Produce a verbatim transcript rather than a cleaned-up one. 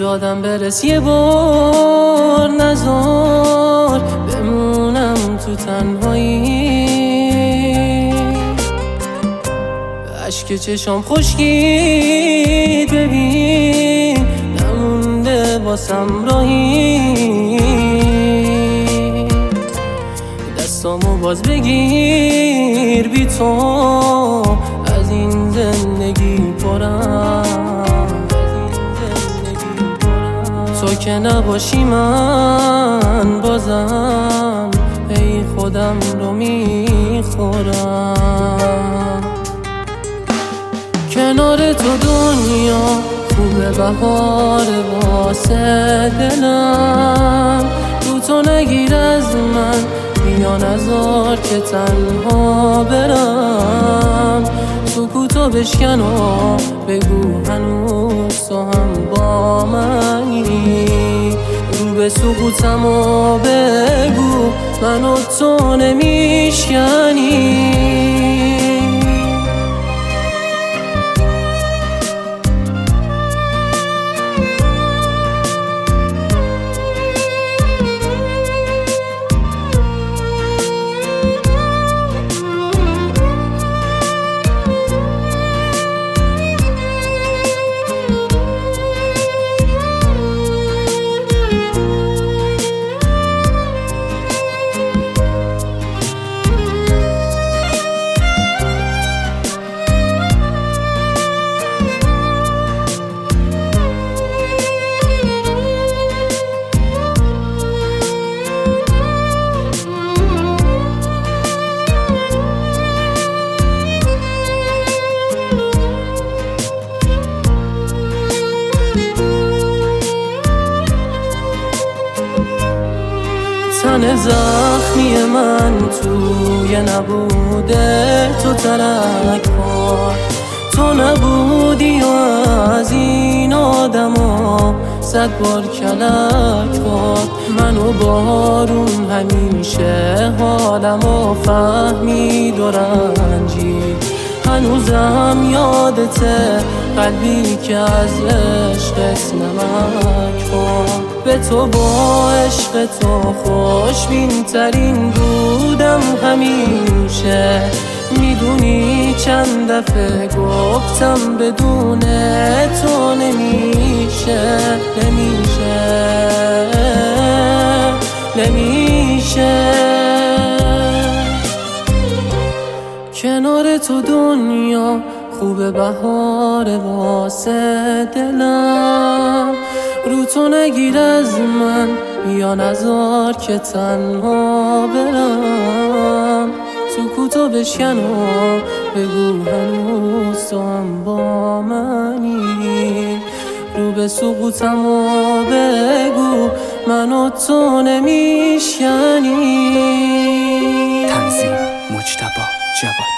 دادم برس یه بار، نزار بمونم تو تنهایی. عشق چشام خشکید ببین، نمونده واسم راهی. دستامو باز بگیر، بی تو از این زندگی پرم. تو که نباشی من بازم ای خودم رو میخورم. کنار تو دنیا خوبه، بهار واسه دلم. رو تو نگیر از من، بیا نذار که تنها برم. سکوتو بشکن و بگو هنوز تو هم با منی. رو به سکوتم و بگو منو تو نمیشکنی. تن زخمی من توی نبوده تو ترک کن. تو نبودی و از این آدم ها صد بار کلک کن. منو بارون همیشه حالمو فهمید و رنجید. هنوزم یادته قلبی که از عشقت نمک کن. به تو با عشق تو خوشبین ترین بودم همیشه. میدونی چند دفعه گفتم بدون تو نمیشه. نمیشه نمیشه کنار تو دنیا خوبه، بهار واسه دلم. رو تو نگیر از من، بیا نذار که تنها برم. سکوتو بشکن و بگو هنوز تو هم با منی. رو به سکوتم و بگو منو تو نمیشکنی. تنظیم مجتبی جواد.